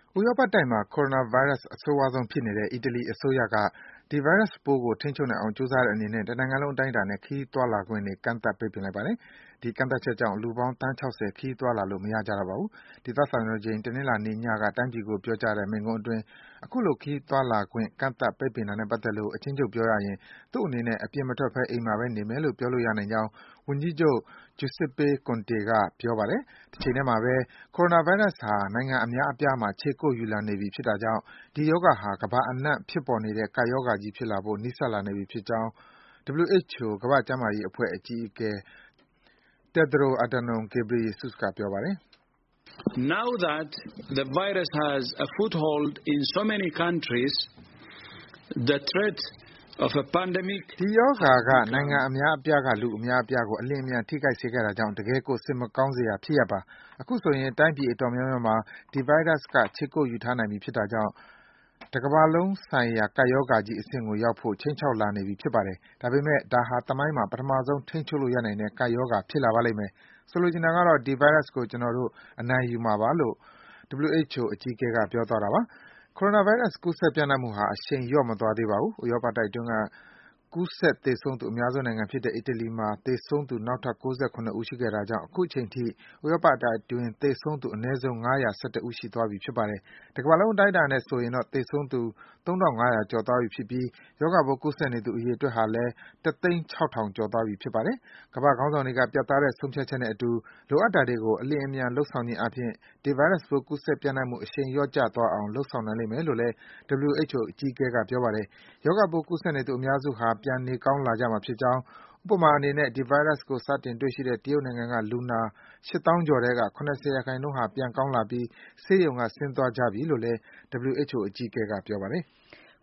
ဥရောပတိုက်မှာ ကိုရိုနာဗိုင်းရပ်စ် အဆိုးရွားဆုံးဖြစ်နေတဲ့ အီတလီအစိုးရက ဒီဗိုင်းရပ်စ်ပိုးကို ထိန်းချုပ်နိုင်အောင် ကြိုးစားတဲ့အနေနဲ့ တနိုင်ငံလုံးအတိုင်းအတာနဲ့ ခရီးသွားလာခွင့်တွေ ကန့်သတ် ပိတ်ပင်လိုက်ပါတယ်။ ဒီကန့်သတ်ချက်ကြောင့် လူပေါင်း သန်း ၆၀ ခရီးသွားလာလို့ မရကြတော့ပါဘူး။ ဒေသစံတော်ချိန် တနင်္လာနေ့ညက တိုင်းပြည်ကို ပြောကြားတဲ့ မိန့်ခွန်းအတွင်း အခုလို ခရီးသွားလာခွင့် ကန့်သတ် ပိတ်ပင်တာနဲ့ပတ်သက်လို့ အကျဉ်းချုပ်ပြောရရင် သူ့အနေနဲ့ အပြင်မထွက်ဘဲ အိမ်မှာပဲနေမယ်လို့ ပြောလို့ရနိုင်ကြောင်း ဝန်ကြီးချုပ် Giuseppe Conte က ပြောပါတယ်။ တချိန်ထဲမှာပဲ ကိုရိုနာဗိုင်းရပ်စ်ဟာ နိုင်ငံအများအပြားမှာ ခြေကုပ်ယူလာနေပြီဖြစ်တာကြောင့် ဒီရောဂါဟာ ကမ္ဘာအနှံ့ ဖြစ်ပေါ်နေတဲ့ ကပ်ရောဂါကြီးဖြစ်လာဖို့ နီးစပ်လာနေပြီဖြစ်ကြောင်း WHO ကမ္ဘာ့ကျန်းမာရေးအဖွဲ့ အကြီးအကဲ Tedros Adhanom Ghebreyesus က ပြောပါတယ်။ Now that the virus has a foothold in so many countries, the threat of a pandemic ဒီရောဂါက နိုင်ငံအများအပြားက လူအများအပြားကို အလျင်အမြန် ထိခိုက်စေခဲ့တာကြောင့် တကယ့်ကို စိတ်မကောင်းစရာ ဖြစ်ရပ်ပါ။ အခုဆိုရင် တိုင်းပြည်အတော်များများမှာ ဒီဗိုင်းရပ်စ်က ခြေကုပ်ယူထားနိုင်ပြီဖြစ်တာကြောင့် တကမ္ဘာလုံးဆိုင်ရာ ကပ်ရောဂါကြီးအဆင့်ကိုရောက်ဖို့ ခြိမ်းခြောက်လာနေပြီ ဖြစ်ပါတယ်။ ဒါပေမယ့် ဒါဟာ သမိုင်းမှာ ပထမဆုံး ထိန်းချုပ်လို့ရနိုင်တဲ့ ကပ်ရောဂါ ဖြစ်လာပါလိမ့်မယ်။ ဆိုလိုချင်တာကတော့ ဒီဗိုင်းရပ်စ်ကို ကျနော်တို့ အနိုင်ယူမှာပါလို့ WHO အကြီးအကဲက ပြောသွားတာပါ။ ကိုရိုနာဗိုင်းရပ်စ် ကူးစက် ပျံ့နှံ့မှုဟာ အရှိန်လျော့မသွားသေးပါဘူး။ ဥရောပတိုက်အတွင်းက ကူးစက် သေဆုံးသူ အများဆုံးနိုင်ငံဖြစ်တဲ့ အီတလီမှာ သေဆုံးသူ နောက်ထပ် ၉၇ ဦး ရှိခဲ့တာကြောင့် အခုချိန်ထိ ဥရောပတိုက်အတွင်း သေဆုံးသူ အနည်းဆုံး ၅၁၁ ဦး ရှိသွားပြီ ဖြစ်ပါတယ်။ တကမ္ဘာလုံး အတိုင်းအတာနဲ့ဆိုရင်တော့ သေဆုံးသူ ၃,၅၀၀ ကျော်သွားပြီဖြစ်ပြီး ရောဂါပိုး ကူးစက်နေသူ အရေအတွက်ဟာလည်း ၁၆,၀၀၀ ကျော်သွားပြီ ဖြစ်ပါတယ်။ ကမ္ဘာ့ခေါင်းဆောင်တွေက ပြတ်သားတဲ့ ဆုံးဖြတ်ချက်နဲ့အတူ လိုအပ်တာတွေကို အလျင်အမြန် လုပ်ဆောင်ခြင်းအားဖြင့် ဒီဗိုင်းရပ်စ်ပိုး ကူးစက် ပျံ့နှံ့မှု အရှိန်လျော့ကျသွားအောင် လုပ်ဆောင်နိုင်လိမ့်မယ်လို့လည်း WHO အကြီးအကဲက ပြောပါတယ်။ ရောဂါပိုး ကူးစက်နေသူ အများစုဟာ ပြန်နေကောင်းလာကြမှာဖြစ်ကြောင်း၊ ဥပမာအနေနဲ့ ဒီဗိုင်းရပ်စ်ကို စတင်တွေ့ရှိတဲ့ တရုတ်နိုင်ငံက လူနာ ၈၀,၀၀၀ ကျော်ထဲက ၇၀% ဟာ ပြန်ကောင်းလာပြီး ဆေးရုံက ဆင်းသွားကြပြီလို့လည်း WHO အကြီးအကဲက ပြောပါတယ်။